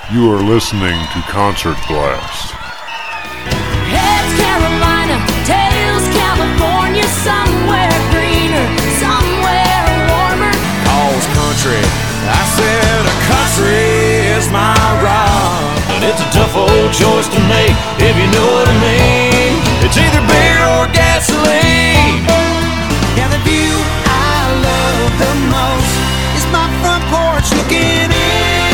You are listening to Concert Blast. Heads Carolina, tails California, somewhere greener, somewhere warmer. Calls country, I said a country is my rock. But it's a tough old choice to make, if you know what I mean. It's either beer or gasoline. Yeah, the view I love the most is my front porch looking in.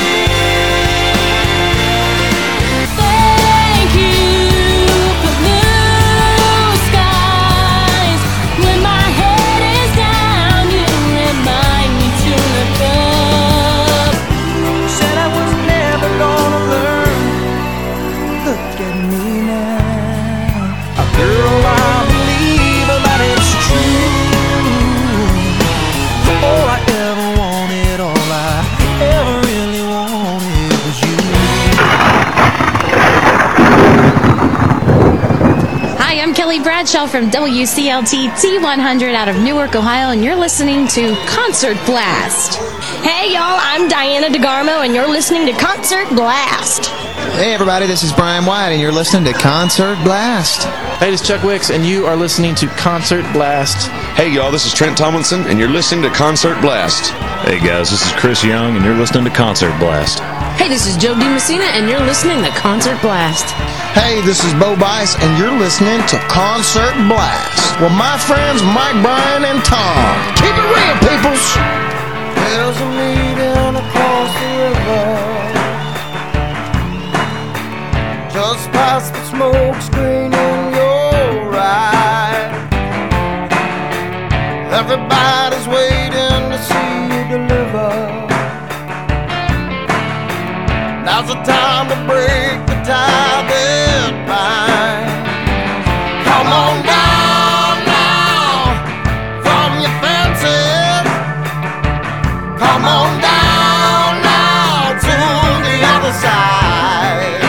Thank you for blue skies. When my head is down, you remind me to look up. Said I was never gonna learn. Look at me now. A girl I believe that it's true. All I ever wanted, all I ever really wanted was you. Hi, I'm Kelly Bradshaw from WCLT T100 out of Newark, Ohio, and you're listening to Concert Blast. Hey y'all, I'm Diana DeGarmo and you're listening to Concert Blast. Hey everybody, this is Brian White and you're listening to Concert Blast. Hey, this is Chuck Wicks and you are listening to Concert Blast. Hey y'all, this is Trent Tomlinson and you're listening to Concert Blast. Hey guys, this is Chris Young and you're listening to Concert Blast. Hey, this is Joe DiMessina and you're listening to Concert Blast. Hey, this is Bo Bice and you're listening to Concert Blast with my friends Mike, Brian, and Tom. Keep it real, peoples. There's a meeting across the river, just past the smoke screen in your right. Everybody's waiting to see you deliver. Now's the time to break the tie that binds. Come on down now from your fences. Come on down now to the other side.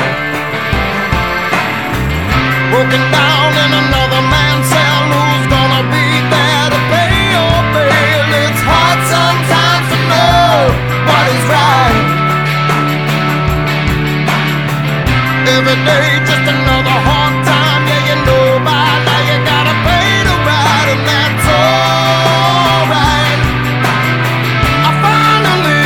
Broken down in another man's cell, who's gonna be there to pay your bill? It's hard sometimes to know what is right. Every day just another hard time, yeah, you know by now you gotta pay to ride, and that's alright. I finally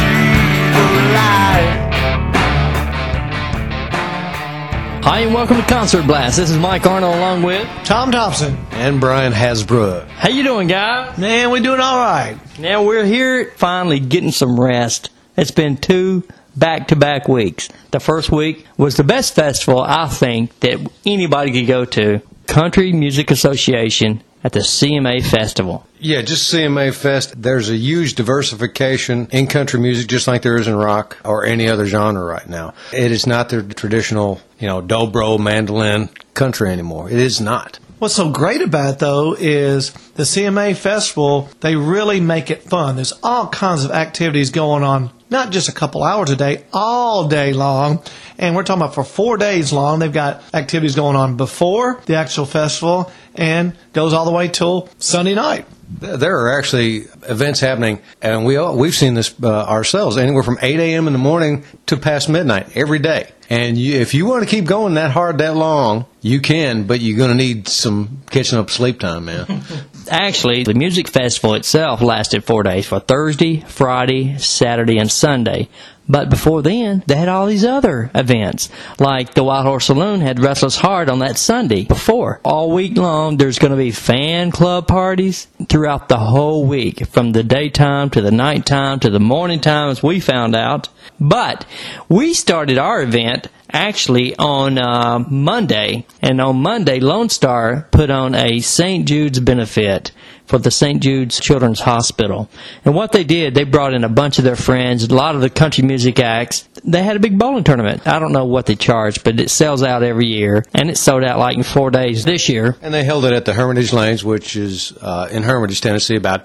see the light. Hi, and welcome to Concert Blast. This is Mike Arnold along with Tom Thompson and Brian Hasbrook. How you doing, guys? Man, we're doing all right. Now we're here finally getting some rest. It's been 2 back-to-back weeks. The first week was the best festival, I think, that anybody could go to. Country Music Association at the CMA Festival. Yeah, just CMA Fest. There's a huge diversification in country music, just like there is in rock or any other genre right now. It is not the traditional, dobro, mandolin country anymore. It is not. What's so great about it, though, is the CMA Festival, they really make it fun. There's all kinds of activities going on, not just a couple hours a day, all day long. And we're talking about for 4 days long. They've got activities going on before the actual festival and goes all the way till Sunday night. There are actually events happening, and we've seen this ourselves, anywhere from 8 a.m. in the morning to past midnight every day. And if you want to keep going that hard, that long, you can, but you're going to need some catching up sleep time, man. Actually, the music festival itself lasted 4 days, for Thursday, Friday, Saturday, and Sunday. But before then, they had all these other events, like the Wild Horse Saloon had Restless Heart on that Sunday before. All week long, there's going to be fan club parties throughout the whole week, from the daytime to the nighttime to the morning time, as we found out. But we started our event actually on Monday, and on Monday, Lone Star put on a St. Jude's benefit for the St. Jude's Children's Hospital. And what they did, they brought in a bunch of their friends, a lot of the country music acts. They had a big bowling tournament. I don't know what they charged, but it sells out every year, and it sold out like in 4 days this year. And they held it at the Hermitage Lanes, which is in Hermitage, Tennessee, about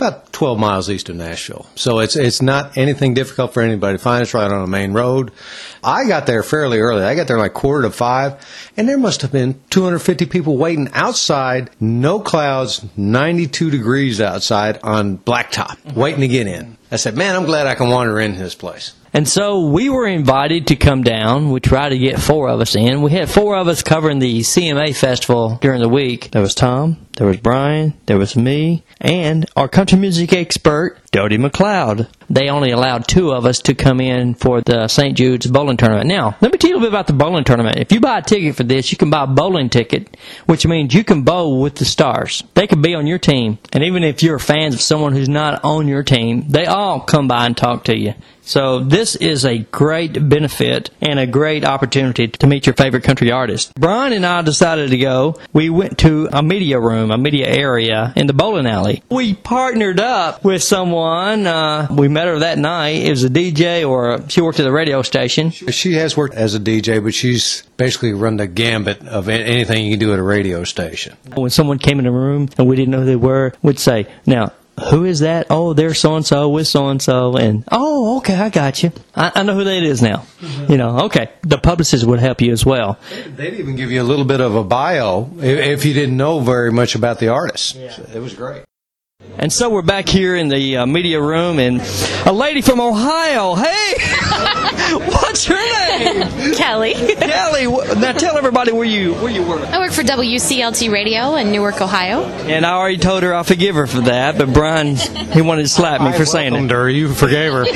12 miles east of Nashville. So it's not anything difficult for anybody to find. It's right on a main road. I got there fairly early. I got there like 4:45, and there must have been 250 people waiting outside, no clouds, 92 degrees outside on blacktop, waiting to get in. I said, man, I'm glad I can wander in his place. And so we were invited to come down. We tried to get 4 of us in. We had 4 of us covering the CMA Festival during the week. There was Tom, there was Brian, there was me, and our country music expert, Dodie McLeod. They only allowed 2 of us to come in for the St. Jude's bowling tournament. Now, let me tell you a little bit about the bowling tournament. If you buy a ticket for this, you can buy a bowling ticket, which means you can bowl with the stars. They can be on your team. And even if you're fans of someone who's not on your team, they all come by and talk to you. So this is a great benefit and a great opportunity to meet your favorite country artist. Brian and I decided to go. We went to a media room, a media area in the bowling alley. We partnered up with someone. We met her that night. It was a DJ, or she worked at the radio station. She has worked as a DJ, but she's basically run the gambit of anything you can do at a radio station. When someone came in the room and we didn't know who they were, we'd say, now, who is that? Oh, they're so-and-so with so-and-so. And, oh, okay, I got you. I know who that is now. You know, okay. The publicist would help you as well. They'd even give you a little bit of a bio if you didn't know very much about the artist. Yeah. So it was great. And so we're back here in the media room, and a lady from Ohio. Hey! What's your name? Kelly. Kelly, now tell everybody where you work. I work for WCLT Radio in Newark, Ohio. And I already told her I forgive her for that, but Brian, he wanted to slap me for saying it. Her. You forgave her.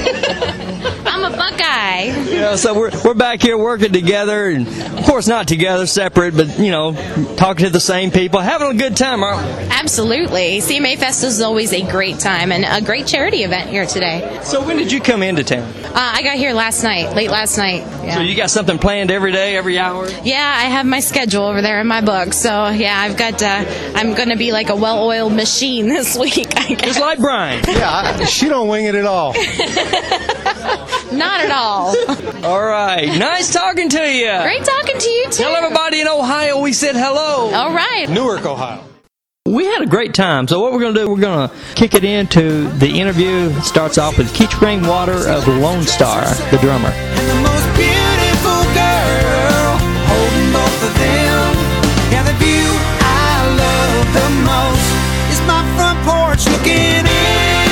I'm a Buckeye. Yeah, so we're back here working together, and of course not together, separate, but, you know, talking to the same people, having a good time, aren't we? Absolutely. CMA Fest is always a great time and a great charity event here today. So when did you come into town? I got here last night, late last night. Yeah. So you got something planned every day, every hour? Yeah, I have my schedule over there in my book. So, yeah, I've got, I'm going to be like a well-oiled machine this week, I guess. Just like Brian. Yeah, she don't wing it at all. Not at all. All right. Nice talking to you. Great talking to you, too. Tell everybody in Ohio we said hello. All right. Newark, Ohio. We had a great time. So what we're going to do, we're going to kick it into the interview. It starts off with Keith Rainwater of Lone Star, the drummer. And the most beautiful girl holding both of them. Yeah, the view I love the most is my front porch looking in.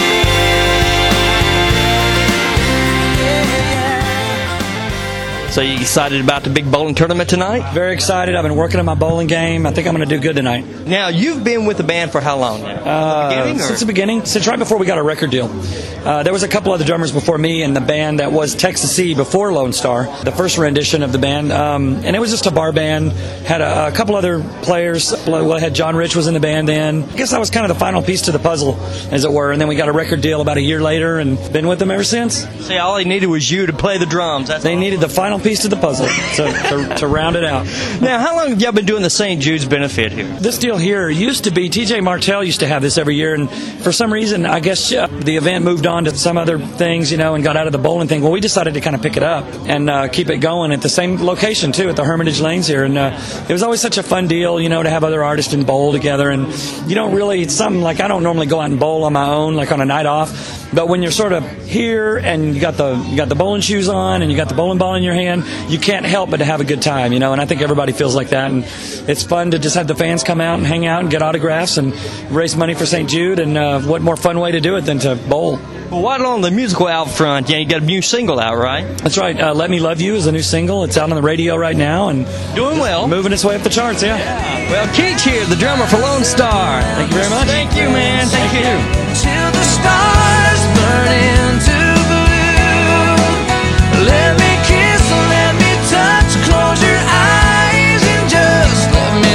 So you excited about the big bowling tournament tonight? Very excited. I've been working on my bowling game. I think I'm going to do good tonight. Now, you've been with the band for how long now? Since the beginning. Since right before we got a record deal. There was a couple other drummers before me in the band that was Texas C before Lone Star, the first rendition of the band. And it was just a bar band. Had a couple other players. Well, I had John Rich was in the band then. I guess I was kind of the final piece to the puzzle, as it were. And then we got a record deal about a year later and been with them ever since. See, all they needed was you to play the drums. They needed the final piece to the puzzle to round it out. Now, how long have y'all been doing the St. Jude's benefit here? This deal here used to be, TJ Martell used to have this every year, and for some reason, I guess the event moved on to some other things, and got out of the bowling thing. Well, we decided to kind of pick it up and keep it going at the same location, too, at the Hermitage Lanes here. And it was always such a fun deal, to have other artists and bowl together. And you don't really, it's something like I don't normally go out and bowl on my own, like on a night off. But when you're sort of here and you got the bowling shoes on and you got the bowling ball in your hand, you can't help but to have a good time, and I think everybody feels like that, and it's fun to just have the fans come out and hang out and get autographs and raise money for St. Jude, and what more fun way to do it than to bowl. Well, right on the musical out front, you got a new single out, right? That's right. Let Me Love You is a new single. It's out on the radio right now and doing well, moving its way up the charts. Yeah. Well, Keith here, the drummer for Lone Star. Thank you very much. Thank you, man. Thank you. Till the stars burn into blue. Let me kiss, let me touch, close your eyes and just let me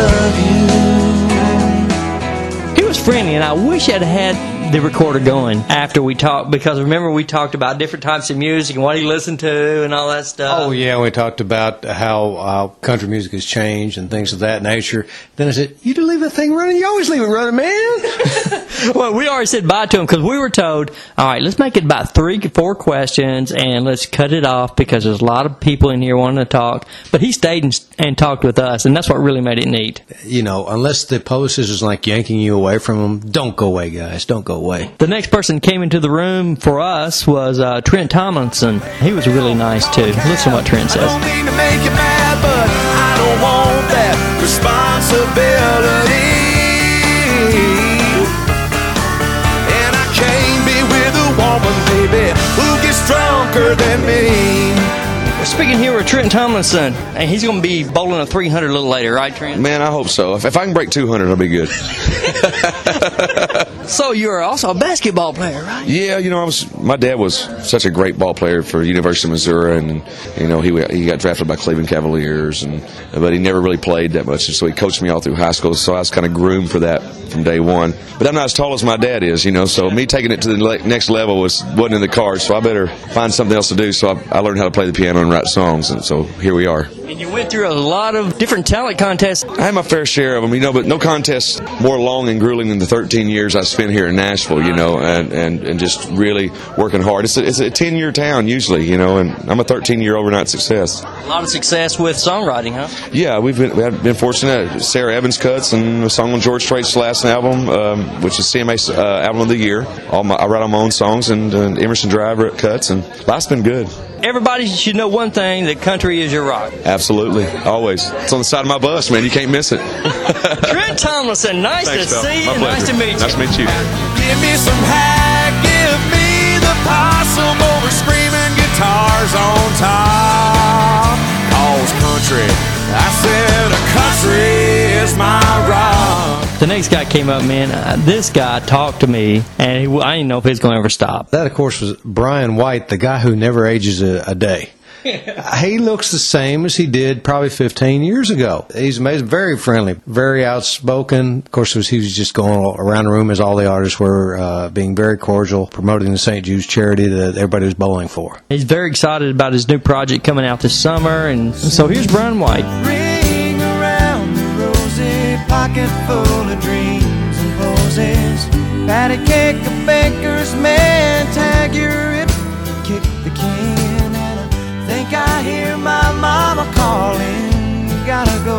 love you. He was friendly, and I wish I'd had the recorder going after we talked, because remember we talked about different types of music and what he listened to and all that stuff. Oh yeah, we talked about how country music has changed and things of that nature. Then I said, you do leave that thing running? You always leave it running, man. Well, we already said bye to him because we were told, all right, let's make it about 3-4 questions and let's cut it off because there's a lot of people in here wanting to talk. But he stayed and talked with us, and that's what really made it neat. Unless the publicist is like yanking you away from them, don't go away, guys. Don't go away. The next person came into the room for us was Trent Tomlinson. He was really nice, too. Listen to what Trent says. I don't mean to make you mad, but I don't want that responsibility. And I can't be with the one woman, baby, who gets drunker than me. We're speaking here with Trent Tomlinson, and he's going to be bowling a 300 a little later, right, Trent? Man, I hope so. If I can break 200, I'll be good. So you're also a basketball player, right? Yeah, my dad was such a great ball player for University of Missouri, and he got drafted by Cleveland Cavaliers, but he never really played that much, and so he coached me all through high school. So I was kind of groomed for that from day one. But I'm not as tall as my dad is, so me taking it to the next level wasn't in the cards. So I better find something else to do. So I learned how to play the piano and write songs, and so here we are. And you went through a lot of different talent contests. I had my fair share of them, but no contest more long and grueling than the 13 years I spent here in Nashville, and just really working hard. It's a 10-year town usually, and I'm a 13-year overnight success. A lot of success with songwriting, huh? Yeah, we've been fortunate. Sarah Evans cuts and a song on George Strait's last album, which is CMA's album of the year. I write all my own songs, and Emerson Driver cuts, and life's been good. Everybody should know one thing, that country is your rock. Absolutely. Always. It's on the side of my bus, man. You can't miss it. Trent Tomlinson, nice Thanks, to see you. My Nice to meet you. Nice to meet you. Give me some hack, give me the possum over screaming guitars on top. All's country, I said a country is my rock. The next guy came up, man. This guy talked to me, and I didn't know if he was going to ever stop. That, of course, was Brian White, the guy who never ages a day. He looks the same as he did probably 15 years ago. He's amazing, very friendly, very outspoken. Of course, he was just going around the room as all the artists were, being very cordial, promoting the St. Jude's charity that everybody was bowling for. He's very excited about his new project coming out this summer, and so here's Brian White. Ring around the rosy pocket full of dreams and poses. Patty cake, a baker's man, tag your hip, kick the can. Think I hear my mama calling, you gotta go.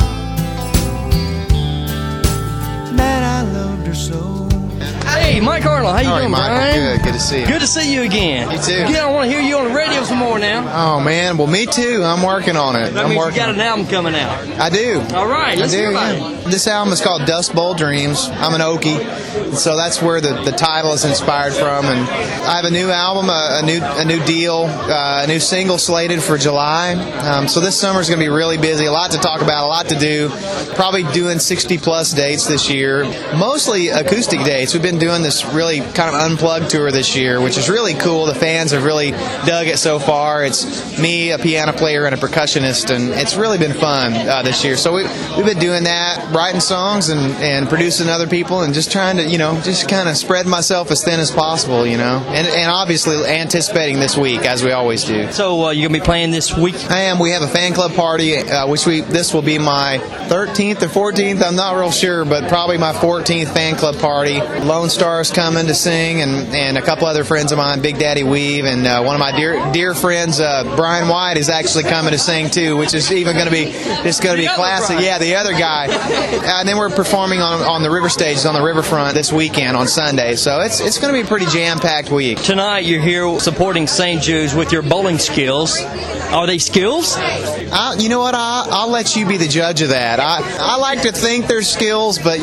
Man, I loved her so. Hey, Mike Arnold, how you doing, Michael? Brian? Good to see you. Good to see you again. You too. Yeah, I want to hear you on the radio some more now. Oh man, well me too. I'm working on it. That means you got an album coming out. I do. All right, I do. Yeah. This album is called Dust Bowl Dreams. I'm an Okie, so that's where the title is inspired from. And I have a new album, a new deal, a new single slated for July. So this summer is going to be really busy. A lot to talk about, a lot to do. Probably doing 60 plus dates this year, mostly acoustic dates. We've been doing this really kind of unplugged tour this year, which is really cool. The fans have really dug it so far. It's me, a piano player, and a percussionist, and it's really been fun this year. So we've been doing that, writing songs and producing other people, and just trying to, just kind of spread myself as thin as possible, and obviously anticipating this week, as we always do. So you're going to be playing this week? I am. We have a fan club party, this will be my 13th or 14th, I'm not real sure, but probably my 14th fan club party. Lone Star's coming to sing, and a couple other friends of mine, Big Daddy Weave, and one of my dear friends, Brian White, is actually coming to sing too, which is even going to be classic. Yeah, the other guy. And then we're performing on the river stages on the riverfront this weekend on Sunday, so it's going to be a pretty jam-packed week. Tonight you're here supporting St. Jude's with your bowling skills. Are they skills? You know what? I'll let you be the judge of that. I like to think they're skills, but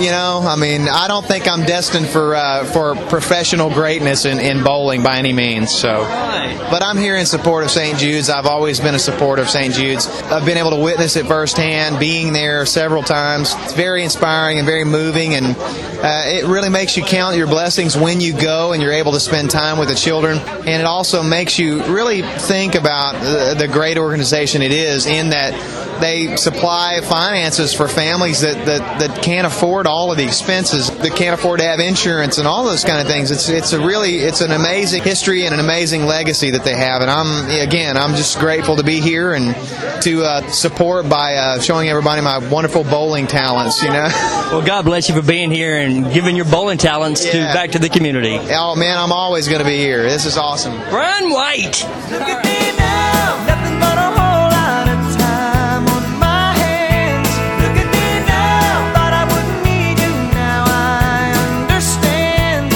I don't think I'm destined for professional greatness in bowling by any means. So, but I'm here in support of St. Jude's. I've always been a supporter of St. Jude's. I've been able to witness it firsthand, being there several times. It's very inspiring and very moving, and it really makes you count your blessings when you go and you're able to spend time with the children. And it also makes you really think about the great organization it is, in that they supply finances for families that can't afford all of the expenses, that can't afford to have insurance and all those kind of things. It's an amazing history and an amazing legacy that they have, and I'm just grateful to be here and to support by showing everybody my wonderful bowling talents. Well, God bless you for being here and giving your bowling talents back to the community. Oh man, I'm always going to be here. This is awesome. Brian White. Look at me now, nothing but a whole lot of time on my hands. Look at me now, thought I wouldn't need you, now I understand.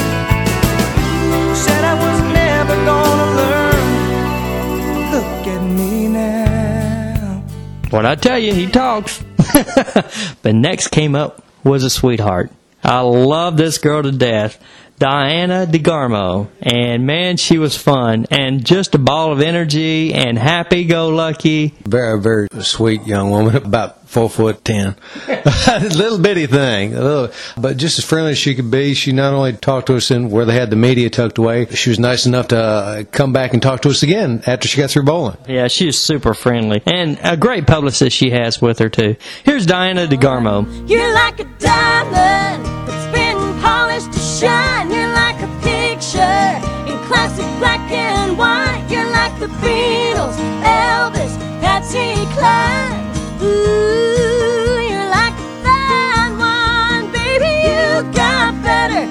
Said I was never gonna learn. Look at me now. What I tell you, he talks. But next came up was a sweetheart. I love this girl to death. Diana DeGarmo. And man, she was fun and just a ball of energy and happy-go-lucky. Very, very sweet young woman, about 4'10". Little bitty thing, but just as friendly as she could be. She not only talked to us in where they had the media tucked away, she was nice enough to come back and talk to us again after she got through bowling. Yeah, she is super friendly and a great publicist she has with her too. Here's Diana DeGarmo. You're like a diamond that's been polished to shine. You're like a picture in classic black and white. You're like the Beatles, Elvis, Patsy Cline. Ooh, you're like a fine wine, baby. You got better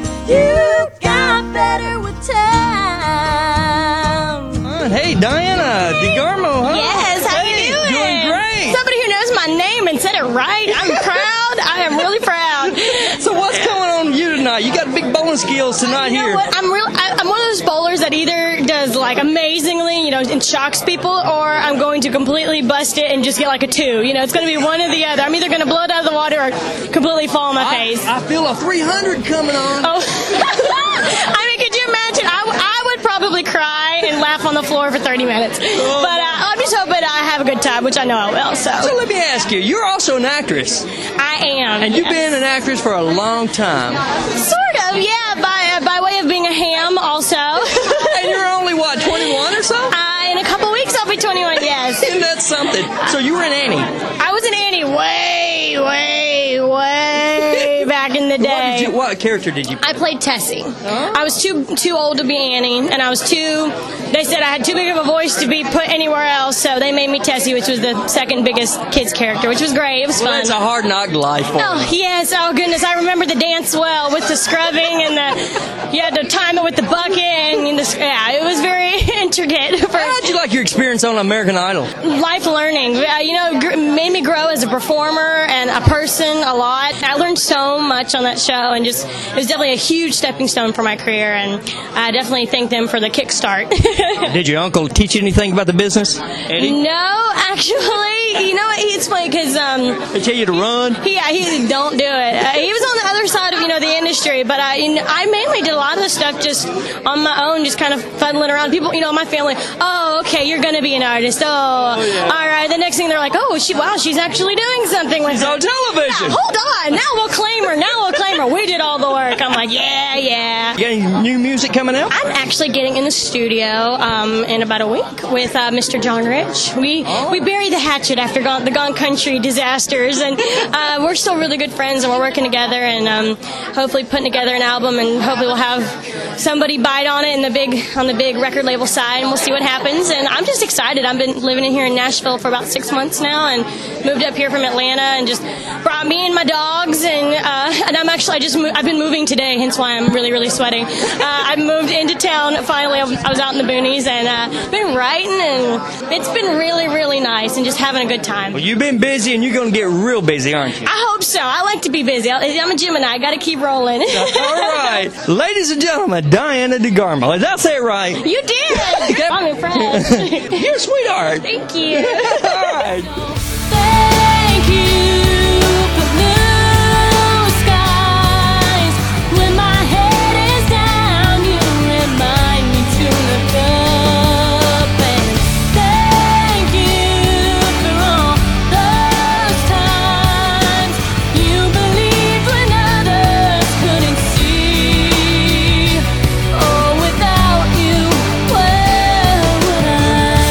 with time. Hey, Diana DeGarmo, huh? Yes, how you doing? Doing great. Somebody who knows my name and said it right. I'm proud. I am really proud. So what's going on with you tonight? You got big bowling skills tonight you know here. What? I'm one of those bowlers that either does like amazingly, and shocks people, or I'm going to completely bust it and just get like a 2. It's going to be one or the other. I'm either going to blow it out of the water or completely fall on my face. I feel a 300 coming on. Oh. I mean, could you imagine? I would probably cry and laugh on the floor for 30 minutes. But I'm just hoping I have a good time, which I know I will. So let me ask you, you're also an actress. I am. And you've been an actress for a long time. Sort of, yeah, by way of being a ham also. And you're only, 21 or so? In a couple weeks I'll be 21, yes. Isn't that something? So you were an Annie. I was an Annie way back in the day. What character did you play? I played Tessie. I was too old to be Annie, and they said I had too big of a voice to be put anywhere else, so they made me Tessie, which was the second biggest kids character, which was great. It was fun. That's a hard knock life for Oh, yes. Oh, goodness. I remember the dance well with the scrubbing and you had to time it with the bucket. And it was very intricate. How'd you like your experience on American Idol? Life learning. Made me grow as a performer and a person a lot. I learned so much on that show, and it was definitely a huge stepping stone for my career, and I definitely thank them for the kickstart. Did your uncle teach you anything about the business, Eddie? No, actually. It's funny because they tell you to run. He don't do it. He was on the other side of the industry, but I mainly did a lot of the stuff just on my own, just kind of fuddling around. People, my family. Oh, okay, you're gonna be an artist. Oh, yeah. All right. The next thing they're like, oh, she's actually doing something with it. On television. Now, hold on. Now we'll claim her. We did all the work. I'm like, yeah. You got any new music coming out? I'm actually getting in the studio in about a week with Mr. John Rich. We buried the hatchet after the Gone Country disasters, and we're still really good friends, and we're working together, and hopefully putting together an album, and hopefully we'll have somebody bite on it on the big record label side, and we'll see what happens. And I'm just excited. I've been living in here in Nashville for about 6 months now, and moved up here from Atlanta, and just brought me and my dogs, and I've been moving today, hence why I'm really, really sweating. I moved into town finally. I was out in the boonies, and been writing, and it's been really, really nice, and just having a good time. Well, you've been busy, and you're going to get real busy, aren't you? I hope so. I like to be busy. I'm a Gemini. I got to keep rolling. All right. Ladies and gentlemen, Diana DeGarmo. Did I say it right? You did. I'm impressed. You're a sweetheart. Thank you. All right. Thank you for blue skies. When my head is down, you remind me to look up. And thank you for all those times you believed when others couldn't see. Oh, without you, where would I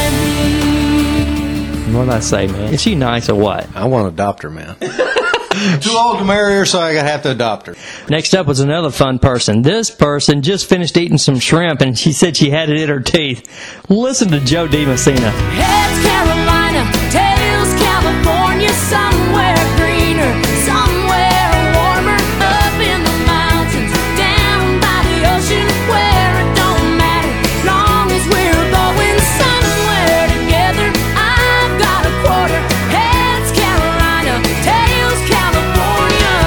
be? What did I say, man? Is she nice or what? I want to adopt her, man. Too old to marry her, so I have to adopt her. Next up was another fun person. This person just finished eating some shrimp, and she said she had it in her teeth. Listen to Joe DiMessina. Heads Carolina, tails California, somewhere greener, somewhere warmer, up in the mountains, down by the ocean, where it don't matter, long as we're going somewhere together. I've got a quarter. Heads Carolina, tails California.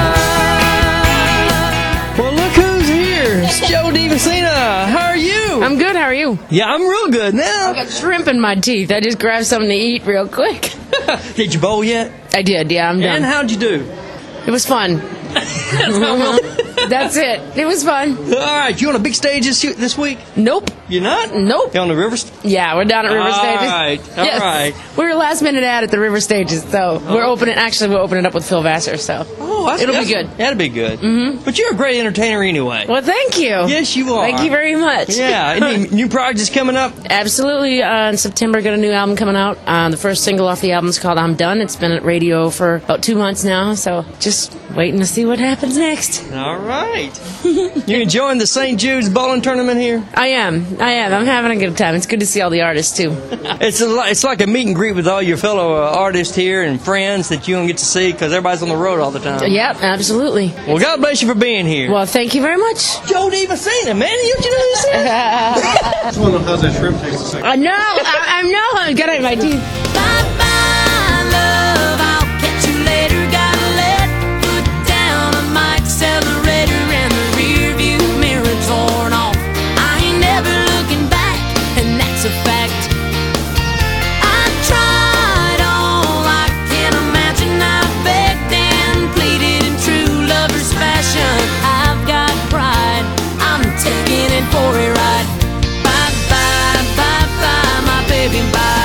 Well, look who's here. It's Joe DiMessina. How are you? I'm good. How are you? Yeah, I'm real good now. I got shrimp in my teeth. I just grabbed something to eat real quick. Did you bowl yet? I did. Yeah, I'm done. And how'd you do? It was fun. That's it. It was fun. All right, you on a big stage this week? Nope. You're not? Nope. You on the river? Yeah, we're down at River Stages. All right. All right. We were last minute at the River Stages, so we're opening. Actually, we'll open it up with Phil Vassar. So it'll be good. That'll be good. Mm-hmm. But you're a great entertainer anyway. Well, thank you. Yes, you are. Thank you very much. Yeah. Any new projects coming up? Absolutely. In September, got a new album coming out. The first single off the album is called "I'm Done." It's been at radio for about 2 months now, so just waiting to see what happens next. All right. You enjoying the St. Jude's bowling tournament here? I am. I'm having a good time. It's good to see all the artists too. It's like a meet and greet with all your fellow artists here and friends that you don't get to see because everybody's on the road all the time. Yep, absolutely. Well, God bless you for being here. Well, thank you very much. Joe DiMessina, man, you know this? I just want to know how's that shrimp taste. I know. I know. I'm getting my teeth. Bye-bye, love, I'll catch you later. Gotta let foot down on my accelerator and the rear view mirror torn off. I ain't never looking back, and that's a fact. I tried all I can imagine. I begged and pleaded in true lover's fashion. I've got pride, I'm taking it for a ride. Bye-bye, bye-bye, my baby, bye-bye.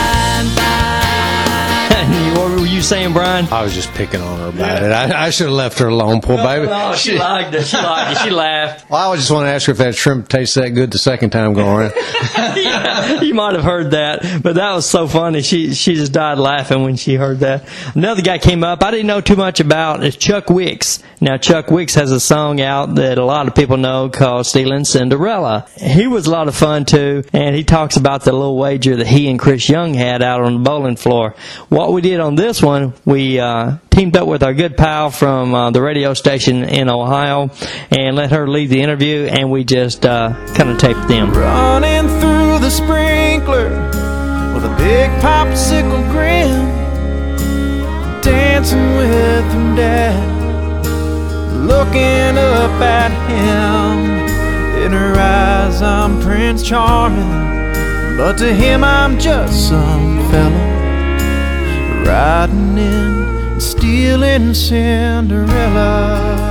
What were you saying, Brian? I was just picking on her about it. I should have left her alone, poor baby. No, she liked it. She liked it. She laughed. Well, I just want to ask her if that shrimp tastes that good the second time going around. Yeah, you might have heard that, but that was so funny. She just died laughing when she heard that. Another guy came up I didn't know too much about is Chuck Wicks. Now, Chuck Wicks has a song out that a lot of people know called Stealing Cinderella. He was a lot of fun, too, and he talks about the little wager that he and Chris Young had out on the bowling floor. What we did on this one, we teamed up with our good pal from the radio station in Ohio and let her lead the interview, and we just kind of taped them. Running through the sprinkler with a big popsicle grin, dancing with her dad, looking up at him. In her eyes I'm Prince Charming, but to him I'm just some fella riding in and stealing Cinderella.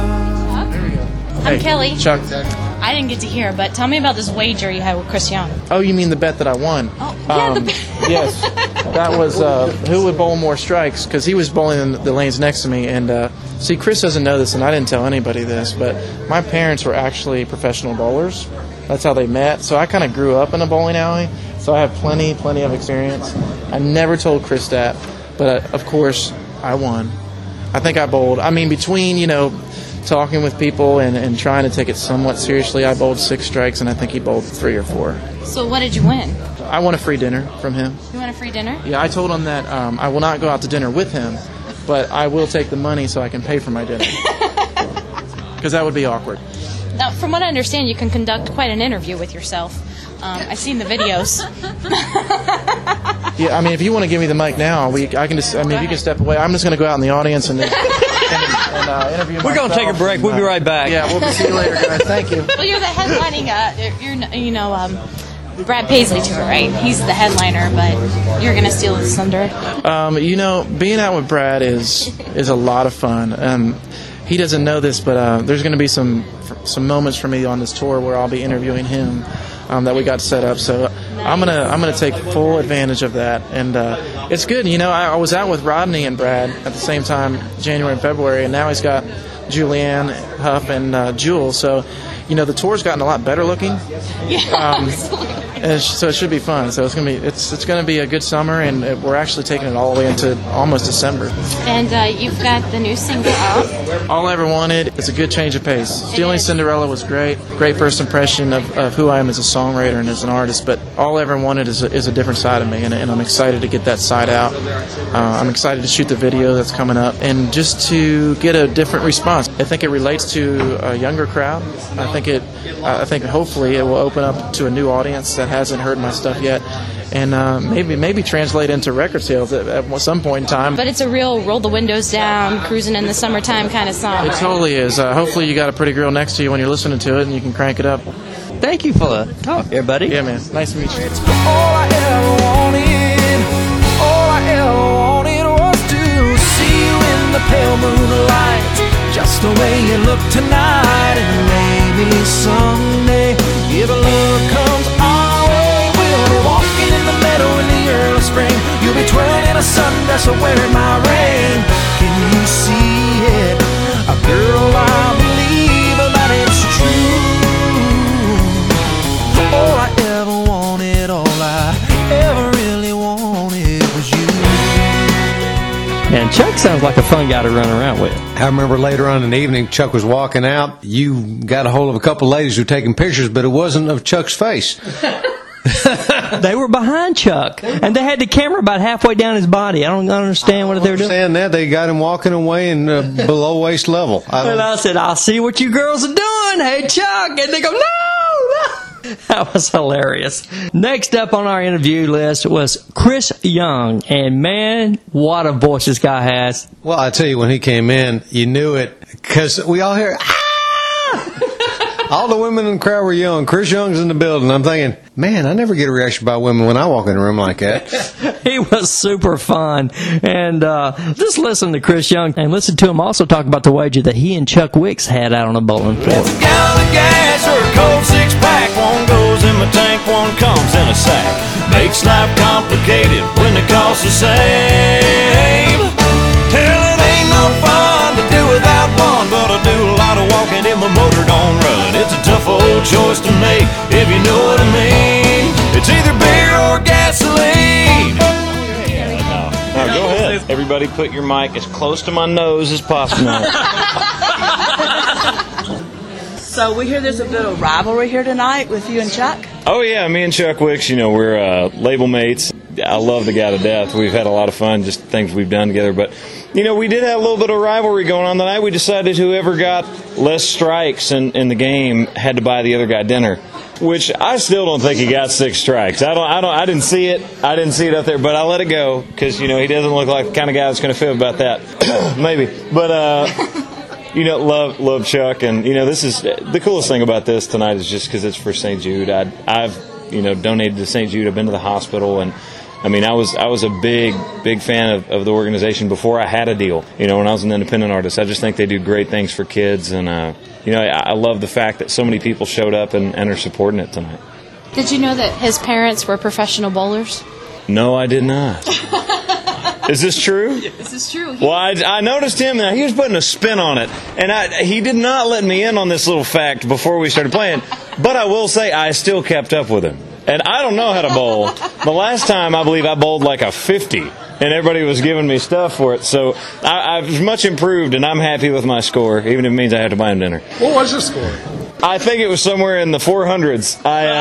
I'm Kelly. Chuck. I didn't get to hear, but tell me about this wager you had with Chris Young. Oh, you mean the bet that I won? Oh, yeah, the bet. Yes. That was who would bowl more strikes, because he was bowling in the lanes next to me. And see, Chris doesn't know this, and I didn't tell anybody this, but my parents were actually professional bowlers. That's how they met. So I kind of grew up in a bowling alley, so I have plenty of experience. I never told Chris that, but of course I won. I think I bowled. I mean, between, talking with people and trying to take it somewhat seriously, I bowled 6 strikes, and I think he bowled 3 or 4. So what did you win? I won a free dinner from him. You won a free dinner? Yeah, I told him that I will not go out to dinner with him, but I will take the money so I can pay for my dinner. Because that would be awkward. Now, from what I understand, you can conduct quite an interview with yourself. I've seen the videos. Yeah, I mean, if you want to give me the mic now, I can just. I mean, if you can step away, I'm just going to go out in the audience and interview. We're going to take a break. We'll be right back. Yeah, we'll see you later, guys. Thank you. Well, you're the headlining. Brad Paisley tour, right? He's the headliner, but you're going to steal the thunder. Being out with Brad is a lot of fun. He doesn't know this, but there's going to be some moments for me on this tour where I'll be interviewing him that we got set up. So I'm gonna take full advantage of that, and it's good. I was out with Rodney and Brad at the same time, January and February, and now he's got Julianne Hough and Jewel. So the tour's gotten a lot better looking. Yeah, so it should be fun. So it's gonna be a good summer, and we're actually taking it all the way into almost December. And you've got the new single out. All I Ever Wanted. It's a good change of pace. Stealing Cinderella was great first impression of who I am as a songwriter and as an artist. But All I Ever Wanted is a different side of me, and I'm excited to get that side out. I'm excited to shoot the video that's coming up, and just to get a different response. I think it relates to a younger crowd. I think hopefully it will open up to a new audience that hasn't heard my stuff yet, and maybe translate into record sales at some point in time. But it's a real roll the windows down, cruising in the summertime kind of song. It totally is. Hopefully you got a pretty girl next to you when you're listening to it, and you can crank it up. Thank you for the talk, everybody. Yeah, man. Nice to meet you. All I ever wanted was to see you in the pale moonlight, just the way you look tonight. And spring. You'll be twirling in a sundress or wearing my ring. Can you see it? A girl, I believe that it's true. All I ever wanted, all I ever really wanted was you. And Chuck sounds like a fun guy to run around with. I remember later on in the evening, Chuck was walking out. You got a hold of a couple ladies who were taking pictures, but it wasn't of Chuck's face. They were behind Chuck, and they had the camera about halfway down his body. I don't understand what they were doing. Saying that they got him walking away in below waist level. And I said, "I'll see what you girls are doing. Hey, Chuck," and they go, "No." That was hilarious. Next up on our interview list was Chris Young, and man, what a voice this guy has. Well, I tell you, when he came in, you knew it, because we all hear, "Ah!" All the women in the crowd were young. Chris Young's in the building. I'm thinking, man, I never get a reaction by women when I walk in a room like that. He was super fun. And just listen to Chris Young and listen to him also talk about the wager that he and Chuck Wicks had out on the bowling floor. It's a gallon of gas or a cold six-pack. One goes in my tank, one comes in a sack. Makes life complicated when the cost the same. Hell, it ain't no fun to do without one, but I do a lot of walking if my motor don't run. It's a tough old choice to make, if you know what I mean. It's either beer or gasoline. Now go ahead. Everybody put your mic as close to my nose as possible. So we hear there's a bit of rivalry here tonight with you and Chuck? Oh, yeah, me and Chuck Wicks, we're label mates. I love the guy to death. We've had a lot of fun, just things we've done together. But, we did have a little bit of rivalry going on tonight. We decided whoever got less strikes in the game had to buy the other guy dinner, which I still don't think he got 6 strikes. I didn't see it. I didn't see it up there, but I let it go because, he doesn't look like the kind of guy that's going to feel about that. Maybe. But, love Chuck. And, this is the coolest thing about this tonight is just because it's for St. Jude. I've donated to St. Jude. I've been to the hospital, and I was a big fan of the organization before I had a deal. When I was an independent artist, I just think they do great things for kids, and I love the fact that so many people showed up and are supporting it tonight. Did you know that his parents were professional bowlers? No, I did not. Is this true? This is true. Well, I noticed him, and he was putting a spin on it, and he did not let me in on this little fact before we started playing, but I will say I still kept up with him. And I don't know how to bowl. The last time, I believe I bowled like a 50, and everybody was giving me stuff for it. So I've much improved, and I'm happy with my score, even if it means I have to buy him dinner. What was your score? I think it was somewhere in the 400s.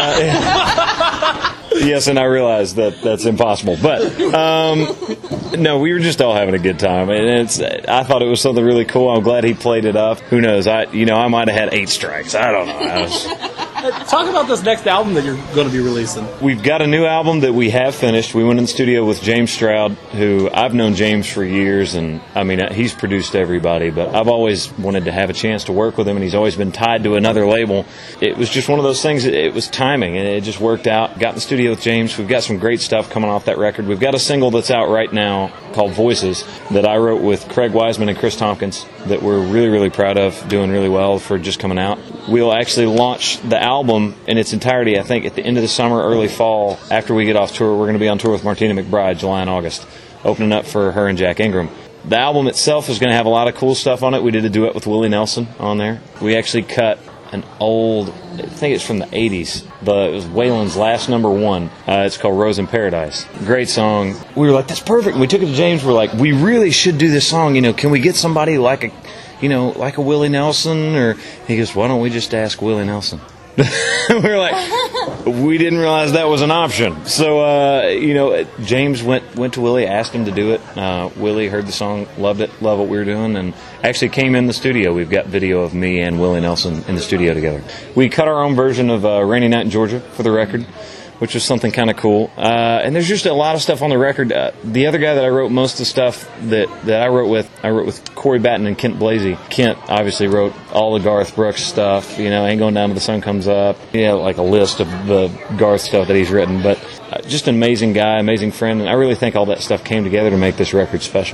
Yes, and I realize that's impossible. But, no, we were just all having a good time. And I thought it was something really cool. I'm glad he played it up. Who knows? I might have had 8 strikes. I don't know. Talk about this next album that you're going to be releasing. We've got a new album that we have finished. We went in the studio with James Stroud, who I've known James for years, and he's produced everybody, but I've always wanted to have a chance to work with him, and he's always been tied to another label. It was just one of those things, it was timing, and it just worked out. Got in the studio with James. We've got some great stuff coming off that record. We've got a single that's out right now called Voices that I wrote with Craig Wiseman and Chris Tompkins that we're really, really proud of, doing really well for just coming out. We'll actually launch the album in its entirety, I think, at the end of the summer, early fall. After we get off tour, we're going to be on tour with Martina McBride, July and August, opening up for her and Jack Ingram. The album itself is going to have a lot of cool stuff on it. We did a duet with Willie Nelson on there. We actually cut an old, I think it's from the 80s, but it was Waylon's last number 1. It's called Rose in Paradise. Great song. We were like, that's perfect. And we took it to James. We're like, we really should do this song. Can we get somebody like a Willie Nelson? Or he goes, why don't we just ask Willie Nelson? We were like, we didn't realize that was an option. So, James went to Willie, asked him to do it. Willie heard the song, loved what we were doing, and actually came in the studio. We've got video of me and Willie Nelson in the studio together. We cut our own version of Rainy Night in Georgia for the record, which was something kind of cool. And there's just a lot of stuff on the record. The other guy that I wrote most of the stuff that I wrote with Corey Batten and Kent Blasey. Kent obviously wrote all the Garth Brooks stuff, Ain't Going Down Till the Sun Comes Up, like a list of the Garth stuff that he's written. But just an amazing guy, amazing friend, and I really think all that stuff came together to make this record special.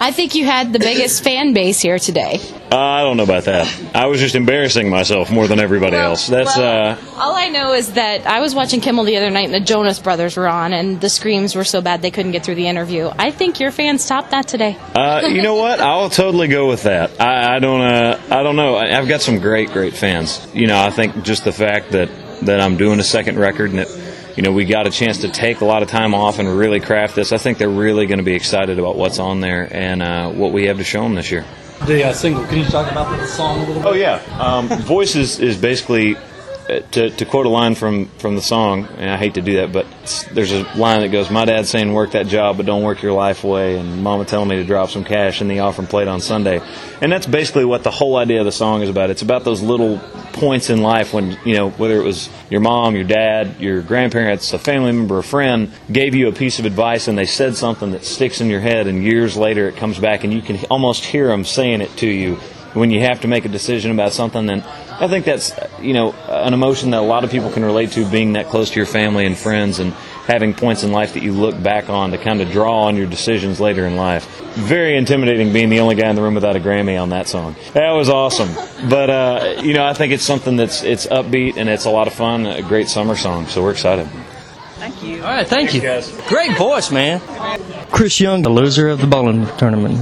I think you had the biggest fan base here today. I don't know about that. I was just embarrassing myself more than everybody else. That's all I know is that I was watching Kimmel the other night and the Jonas Brothers were on, and the screams were so bad they couldn't get through the interview. I think your fans topped that today. You know what? I'll totally go with that. I don't know. I've got some great fans. I think just the fact that I'm doing a second record and that, we got a chance to take a lot of time off and really craft this. I think they're really going to be excited about what's on there and what we have to show them this year. The single, can you talk about the song a little bit? Oh, yeah. Voices is basically, to quote a line from the song, and I hate to do that, but there's a line that goes, "My dad's saying work that job, but don't work your life away, and Mama telling me to drop some cash in the offering plate on Sunday." And that's basically what the whole idea of the song is about. It's about those little points in life when, whether it was your mom, your dad, your grandparents, a family member, a friend, gave you a piece of advice and they said something that sticks in your head, and years later it comes back and you can almost hear them saying it to you when you have to make a decision about something. And I think that's, an emotion that a lot of people can relate to, being that close to your family and friends and having points in life that you look back on to kind of draw on your decisions later in life. Very intimidating being the only guy in the room without a Grammy on that song. That was awesome. But, I think it's something it's upbeat and it's a lot of fun, a great summer song, so we're excited. Thank you. All right, thank you. Guys. Great voice, man. Chris Young, the loser of the bowling tournament.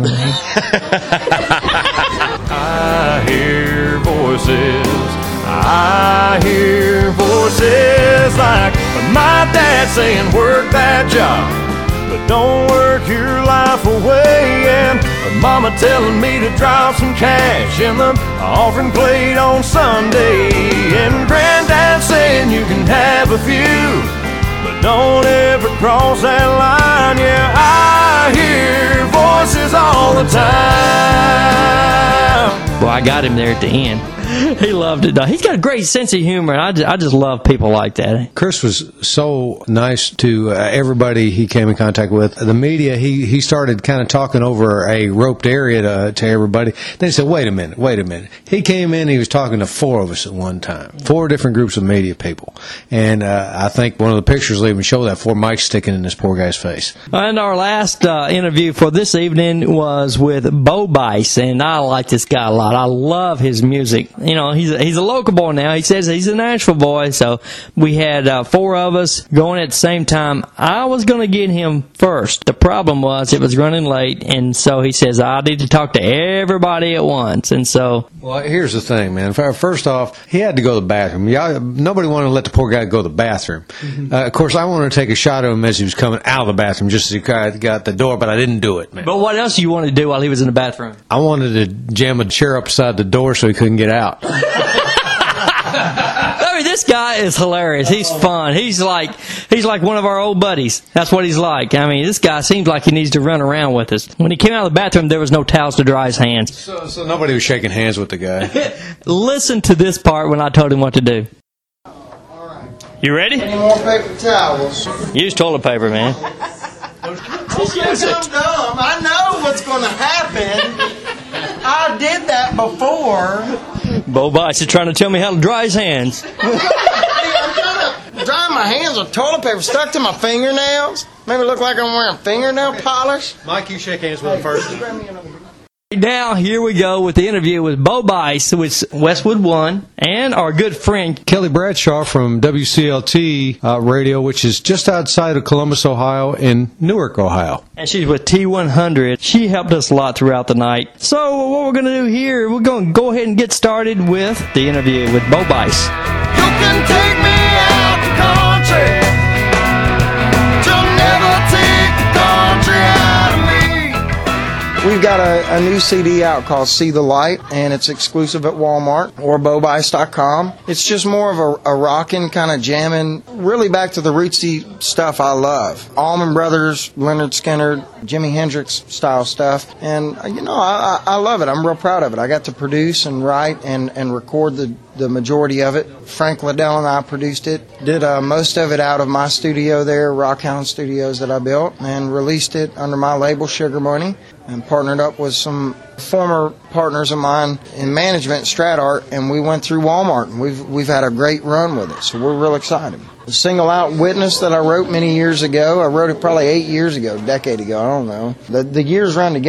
I hear voices. I hear voices like my dad saying work that job, but don't work your life away. And Mama telling me to drop some cash in the offering plate on Sunday. And Granddad saying you can have a few, but don't ever cross that line. Yeah, I hear voices all the time. Well, I got him there at the end. He loved it. He's got a great sense of humor, and I just love people like that. Chris was so nice to everybody he came in contact with. The media, he started kind of talking over a roped area to everybody. Then he said, wait a minute. He came in, he was talking to 4 of us at one time, 4 different groups of media people. And I think one of the pictures will even show that 4 mics sticking in this poor guy's face. And our last interview for this evening was with Bo Bice, and I like this guy a lot. I love his music. He's a local boy now. He says he's a Nashville boy. So we had 4 of us going at the same time. I was going to get him first. The problem was it was running late, and so he says I need to talk to everybody at once. And so, well, here's the thing, man. First off, he had to go to the bathroom. Nobody wanted to let the poor guy go to the bathroom. Of course, I wanted to take a shot of him as he was coming out of the bathroom, just as he got the door, but I didn't do it, man. But what else you wanted to do while he was in the bathroom? I wanted to jam a chair up beside the door so he couldn't get out. I mean, this guy is hilarious. He's fun. He's like one of our old buddies. That's what he's like. I mean, this guy seems like he needs to run around with us. When he came out of the bathroom, there was no towels to dry his hands. So nobody was shaking hands with the guy. Listen to this part when I told him what to do. You ready? Any more paper towels? Use toilet paper, man. Just use it. I'm dumb. I know what's going to happen. I did that before. Bo Bice is trying to tell me how to dry his hands. I'm trying to dry my hands with toilet paper stuck to my fingernails. Maybe look like I'm wearing fingernail polish. Mike, you shake hands with him first. Now, here we go with the interview with Bo Bice with Westwood One and our good friend Kelly Bradshaw from WCLT Radio, which is just outside of Columbus, Ohio, in Newark, Ohio. And she's with T100. She helped us a lot throughout the night. So what we're going to do here, we're going to go ahead and get started with the interview with Bo Bice. You can take me out the country, you'll never take the country out of me. We've got a new CD out called See the Light, and it's exclusive at Walmart or BoBice.com. It's just more of a rockin', kind of jamming, really back to the rootsy stuff I love. Allman Brothers, Leonard Skinner, Jimi Hendrix style stuff. And, I love it. I'm real proud of it. I got to produce and write and record the majority of it. Frank Liddell and I produced it. Did most of it out of my studio there, Rockhound Studios, that I built, and released it under my label, Sugar Money, and partnered up with some former partners of mine in management, Strat-Art, and we went through Walmart, and we've had a great run with it, so we're real excited. The single out, Witness, that I wrote many years ago, I wrote it probably 8 years ago, a decade ago, I don't know. The years run together.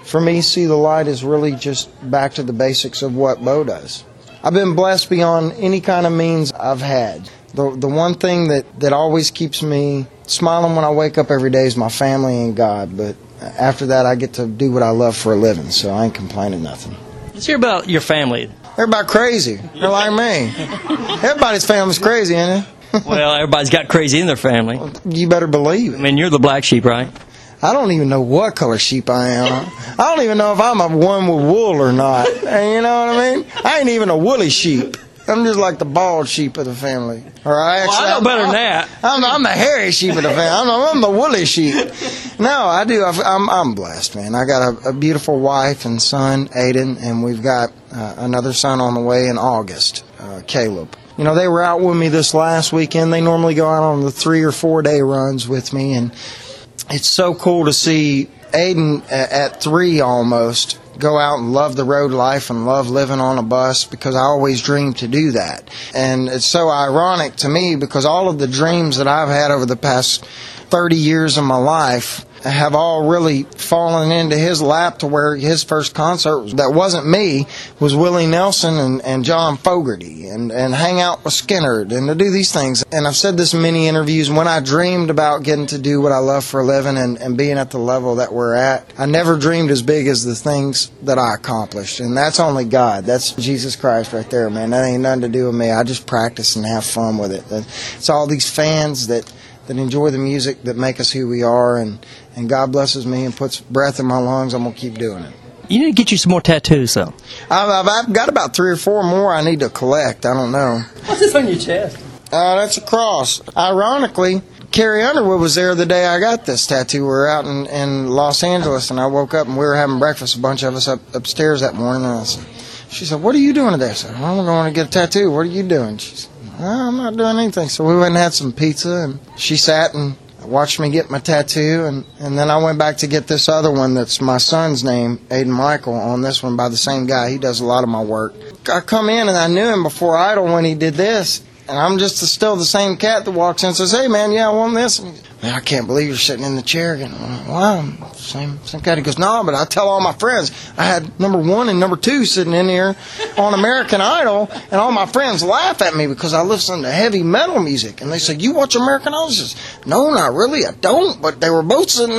for me, See the Light is really just back to the basics of what Bo does. I've been blessed beyond any kind of means I've had. The one thing that always keeps me smiling when I wake up every day is my family and God. But after that, I get to do what I love for a living, so I ain't complaining nothing. Let's hear about your family. Everybody crazy. They're like me. Everybody's family's crazy, ain't it? Well, everybody's got crazy in their family. You better believe it. I mean, you're the black sheep, right? I don't even know what color sheep I am. I don't even know if I'm a one with wool or not. And you know what I mean? I ain't even a woolly sheep. I'm just like the bald sheep of the family. Or I know better than that. I'm the hairy sheep of the family. I'm the woolly sheep. No, I do. I'm blessed, man. I got a beautiful wife and son, Aiden, and we've got another son on the way in August, Caleb. You know, they were out with me this last weekend. They normally go out on the 3 or 4 day runs with me, and it's so cool to see Aiden at 3 almost go out and love the road life and love living on a bus, because I always dreamed to do that. And it's so ironic to me because all of the dreams that I've had over the past 30 years of my life have all really fallen into his lap, to where his first concert that wasn't me was Willie Nelson and John Fogerty and hang out with Skinner and to do these things. And I've said this in many interviews, when I dreamed about getting to do what I love for a living and being at the level that we're at, I never dreamed as big as the things that I accomplished. And that's only God. That's Jesus Christ right there, man. That ain't nothing to do with me. I just practice and have fun with it. It's all these fans that enjoy the music that make us who we are, and God blesses me and puts breath in my lungs. I'm going to keep doing it. You need to get you some more tattoos, though. I've got about 3 or 4 more I need to collect. I don't know. What's this on your chest? That's a cross. Ironically, Carrie Underwood was there the day I got this tattoo. We were out in Los Angeles, and I woke up and we were having breakfast, a bunch of us upstairs that morning. And she said, "What are you doing today?" I said, "I'm going to get a tattoo. What are you doing?" She said, "I'm not doing anything." So we went and had some pizza, and she sat and watched me get my tattoo, and then I went back to get this other one that's my son's name, Aiden Michael, on this one by the same guy. He does a lot of my work. I come in, and I knew him before Idol when he did this, and I'm just still the same cat that walks in and says, "Hey, man, yeah, I want this." And he goes, "Man, I can't believe you're sitting in the chair again." I'm like, "Wow, same cat." He goes, "No, but I tell all my friends, I had number 1 and number 2 sitting in here on American Idol, and all my friends laugh at me because I listen to heavy metal music." And they say, "You watch American Idol?" I says, "No, not really, I don't." But they were both sitting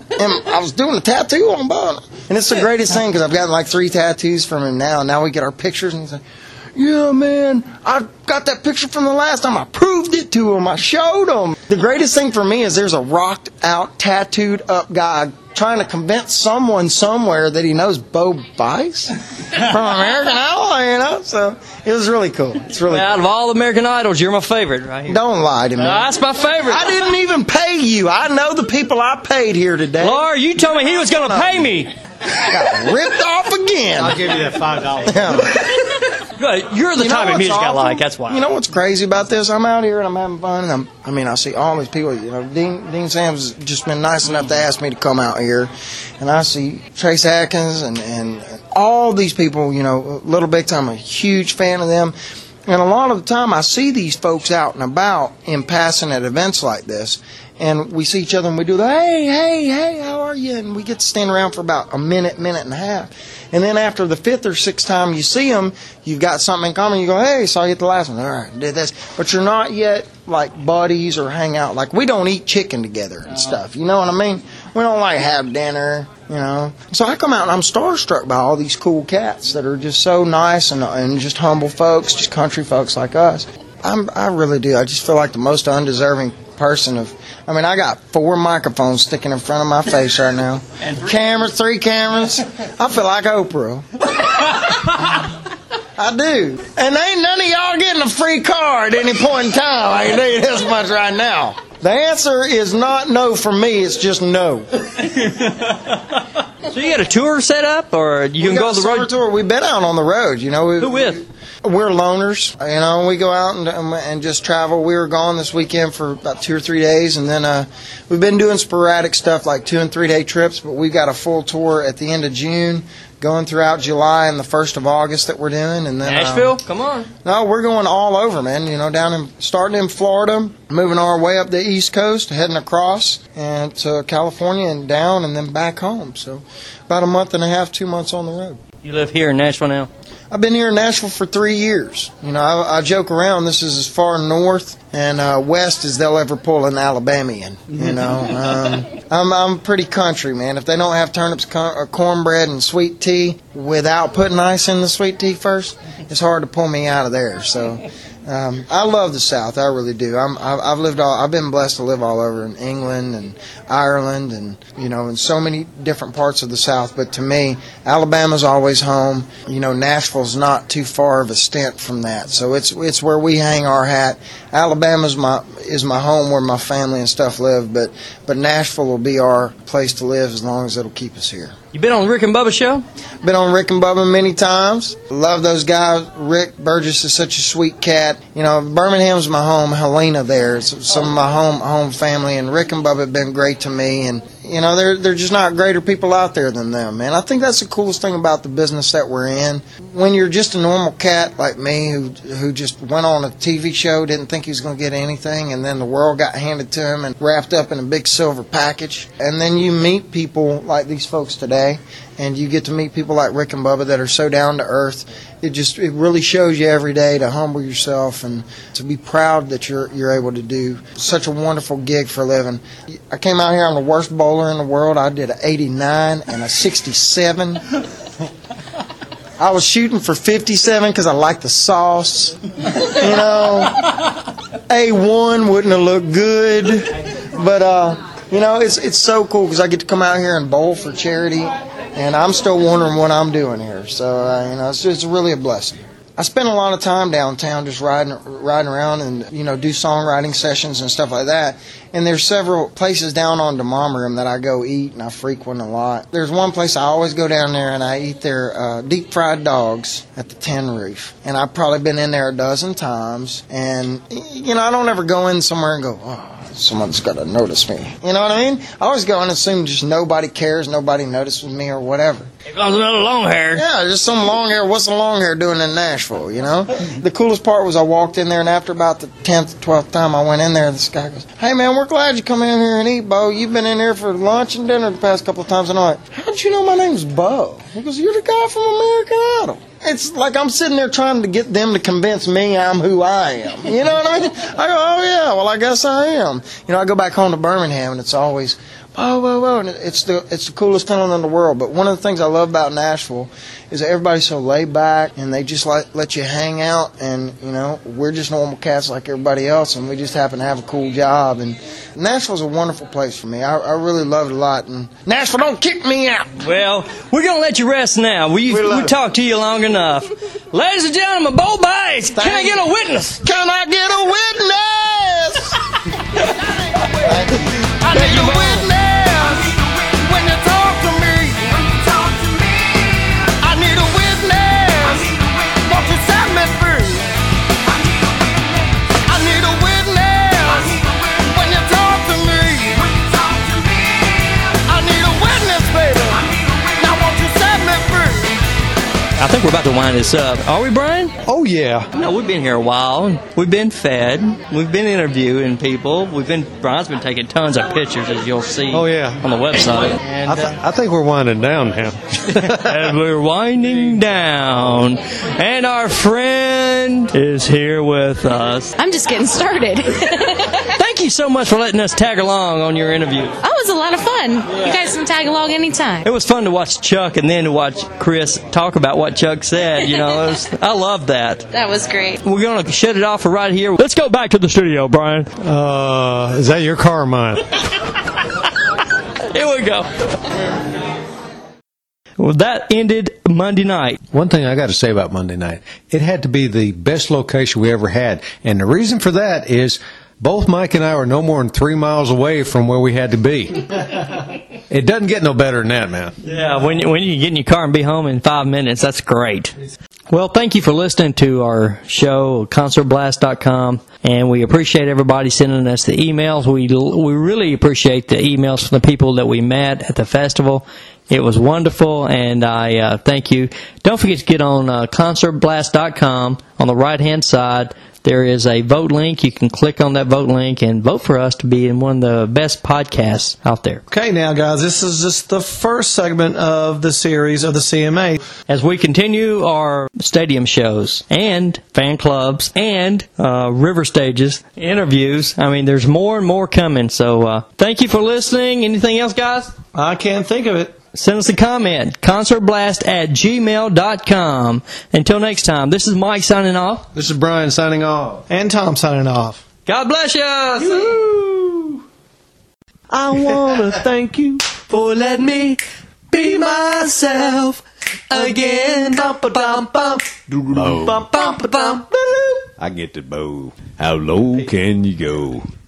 I was doing a tattoo on both. And it's the greatest thing, because I've gotten like 3 tattoos from him now, and now we get our pictures, and he's like, "Yeah, man, I got that picture from the last time. I proved it to him. I showed him." The greatest thing for me is there's a rocked out, tattooed up guy trying to convince someone somewhere that he knows Bo Bice from American Idol, you know? So it was really cool. It's really Out of all the American Idols, you're my favorite right here. Don't lie to me. That's my favorite. I didn't even pay you. I know the people I paid here today. Laura, you told me he was going to pay me. Got ripped off again. I'll give you that $5. Good. You're the type of music I like. That's why. You know what's crazy about this? I'm out here and I'm having fun, and I see all these people. You know, Dean Sam's just been nice enough to ask me to come out here, and I see Trace Atkins and all these people. You know, Little Big Time. I'm a huge fan of them. And a lot of the time I see these folks out and about in passing at events like this, and we see each other and we do the, hey, how are you? And we get to stand around for about a minute and a half. And then after the 5th or 6th time you see them, you've got something in common. You go, "Hey, saw you at the last one. All right, did this." But you're not yet like buddies or hang out. Like, we don't eat chicken together and stuff. You know what I mean? We don't like have dinner, you know. So I come out and I'm starstruck by all these cool cats that are just so nice and just humble folks, just country folks like us. I really do. I just feel like the most undeserving person of. I mean, I got 4 microphones sticking in front of my face right now. And 3 cameras. I feel like Oprah. I do. And ain't none of y'all getting a free car at any point in time. I can tell you this much right now. The answer is not no for me. It's just no. So you got a tour set up, or you can go on the road? Tour. We've been out on the road. You know. Who with? We're loners, you know. We go out and just travel. We were gone this weekend for about 2 or 3 days, and then we've been doing sporadic stuff like 2 and 3 day trips. But we got a full tour at the end of June, going throughout July and the 1st of August that we're doing. And then Nashville? Come on. No, we're going all over, man. Starting in Florida, moving our way up the East Coast, heading across and to California and down and then back home. So about a month and a half, 2 months on the road. You live here in Nashville now? I've been here in Nashville for 3 years. I joke around. This is as far north and west as they'll ever pull an Alabamian. I'm pretty country, man. If they don't have turnips, cornbread, and sweet tea without putting ice in the sweet tea first, it's hard to pull me out of there. So I love the South. I really do. I've been blessed to live all over in England and Ireland and in so many different parts of the South. But to me, Alabama's always home. Nashville's not too far of a stint from that. So it's where we hang our hat. Alabama's is my home where my family and stuff live. But Nashville will be our place to live as long as it'll keep us here. You been on Rick and Bubba show? Been on Rick and Bubba many times. Love those guys. Rick Burgess is such a sweet cat. Birmingham's my home. Helena there. It's some of my home family. And Rick and Bubba have been great to me. And, they're just not greater people out there than them, man. I think that's the coolest thing about the business that we're in. When you're just a normal cat like me who just went on a TV show, didn't think he was going to get anything, and then the world got handed to him and wrapped up in a big silver package. And then you meet people like these folks today, and you get to meet people like Rick and Bubba that are so down to earth. It really shows you every day to humble yourself and to be proud that you're able to do such a wonderful gig for a living. I came out here, I'm the worst bowler in the world. I did an 89 and a 67. I was shooting for 57 because I like the sauce. A1 wouldn't have looked good. But, it's so cool because I get to come out here and bowl for charity. And I'm still wondering what I'm doing here. So, it's really a blessing. I spend a lot of time downtown just riding around and, do songwriting sessions and stuff like that. And there's several places down on Demomrium that I go eat and I frequent a lot. There's one place I always go down there and I eat their deep fried dogs at the Tin Roof. And I've probably been in there a dozen times. And, I don't ever go in somewhere and go, oh, someone's got to notice me. You know what I mean? I always go and assume just nobody cares, nobody notices me or whatever. Here comes another long hair. Yeah, just some long hair. What's the long hair doing in Nashville, The coolest part was I walked in there, and after about the 10th, 12th time I went in there, this guy goes, hey, man, we're glad you come in here and eat, Bo. You've been in here for lunch and dinner the past couple of times. And I'm like, how'd you know my name's Bo? He goes, you're the guy from American Idol. It's like I'm sitting there trying to get them to convince me I'm who I am. You know what I mean? I go, oh, yeah, well, I guess I am. I go back home to Birmingham, and it's always, whoa. And it's the coolest town in the world. But one of the things I love about Nashville is that everybody's so laid back, and they just let you hang out. And, we're just normal cats like everybody else, and we just happen to have a cool job. And Nashville's a wonderful place for me. I really love it a lot. And Nashville, don't kick me out. Well, we're going to let you rest now. We talked to you long enough. Ladies and gentlemen, Bo Bice, can I get a witness? Can I get a witness? I need a witness when you talk to me. I need a witness. Won't you set me free? I need a witness when you talk to me. I need a witness, baby. Now won't you set me free? I think we're about to wind this up. Are we, Brian? Oh, yeah. No, we've been here a while. We've been fed. We've been interviewing people. Brian's been taking tons of pictures, as you'll see on the website. And, I think we're winding down now. And we're winding down. And our friend is here with us. I'm just getting started. Thank you so much for letting us tag along on your interview. Oh, it was a lot of fun. You guys can tag along anytime. It was fun to watch Chuck and then to watch Chris talk about what Chuck said. I love that. That was great. We're going to shut it off for right here. Let's go back to the studio, Brian. Is that your car or mine? Here we go. Well, that ended Monday night. One thing I got to say about Monday night, it had to be the best location we ever had. And the reason for that is both Mike and I were no more than 3 miles away from where we had to be. It doesn't get no better than that, man. Yeah, when you can get in your car and be home in 5 minutes, that's great. Well, thank you for listening to our show, concertblast.com, and we appreciate everybody sending us the emails. We really appreciate the emails from the people that we met at the festival, It was wonderful, and I thank you. Don't forget to get on concertblast.com. On the right-hand side, there is a vote link. You can click on that vote link and vote for us to be in one of the best podcasts out there. Okay, now, guys, this is just the first segment of the series of the CMA. As we continue our stadium shows and fan clubs and river stages, interviews, I mean, there's more and more coming. So thank you for listening. Anything else, guys? I can't think of it. Send us a comment. concertblast@gmail.com. Until next time, this is Mike signing off. This is Brian signing off. And Tom signing off. God bless you. I want to thank you for letting me be myself again. Bum, ba, dum, bum. Bum, bum, ba, dum. I get the bow. How low can you go?